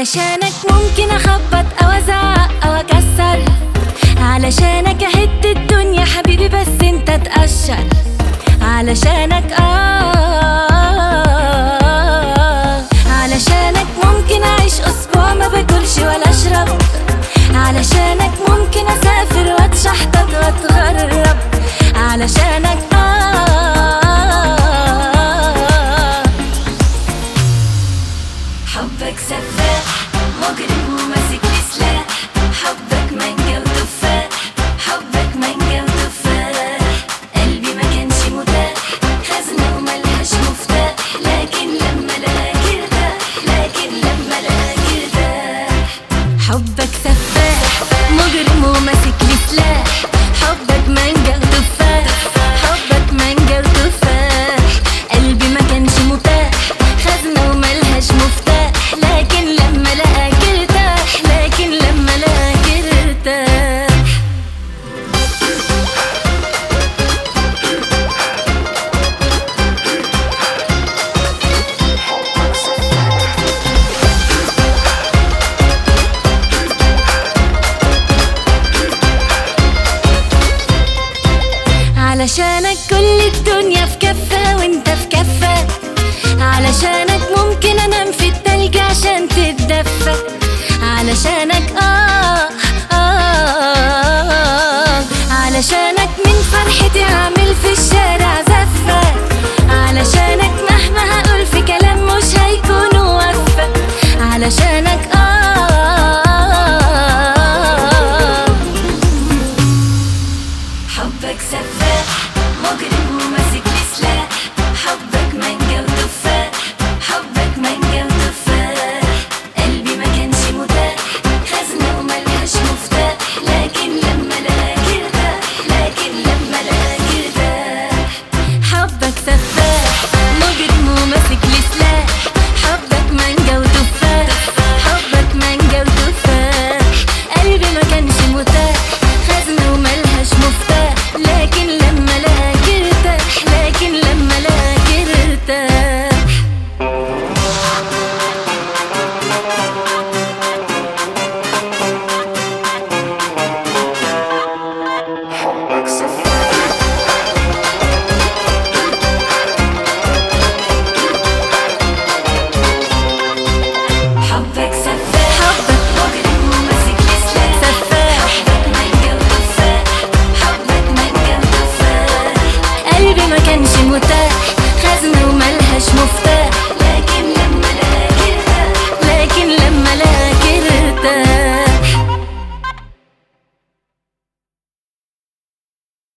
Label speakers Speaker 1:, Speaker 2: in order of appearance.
Speaker 1: علشانك ممكن اخبط او ازعق او اكسر، علشانك اهد الدنيا حبيبي بس انت تقشر، علشانك علشانك ممكن اعيش اسبوع ما باكلش ولا اشرب، علشانك ممكن اسافر واتشحطط واتغرب، علشانك حبك سفاح مجرم وماسك لي سلاح، حبك مانجا وتفاح، حبك مانجا وتفاح، قلبي ما كانش متاح، خزنة وملهاش مفتاح، لكن لما لقاك ارتاح، لكن لما لقاك ارتاح. حبك سفاح مجرم وماسك لي سلاح، حبك مانجا وتفاح، حبك مانجا وتفاح، قلبي ما كانش متاح، خزنة وملهاش مفتاح، لكن لما لقاك ارتاح، لكن لما لقاك ارتاح. علشانك كل الدنيا في كفة وانت في كفة، علشانك ممكن انام في التلج عشان تتدفى، علشانك علشانك من فرحتي اعمل في الشارع زفة، علشانك مهما هقول في كلام مش هيكون وفى، علشانك حبك سفاح مجرم وماسك لي سلاح، حبك مانجا وتفاح، حبك مانجا وتفاح، قلبي ما كانش متاح، خزنة وملهاش مفتاح، لكن لما لقاك ارتاح، لكن لما لقاك ارتاح. حبك سفاح مجرم وماسك لي سلاح، حبك مانجا وتفاح، حبك مانجا وتفاح، قلبي ما كانش متاح، خزنة وملهاش مفتاح، لكن لما لقاك ارتاح، لكن لما لقاك ارتاح.
Speaker 2: حبك سفاح
Speaker 1: حبك سفاح حبك مجرم وماسك لي سلاح، سفاح حبك مانجا وتفاح، حبك مانجا وتفاح، قلبي ما كانش متاح،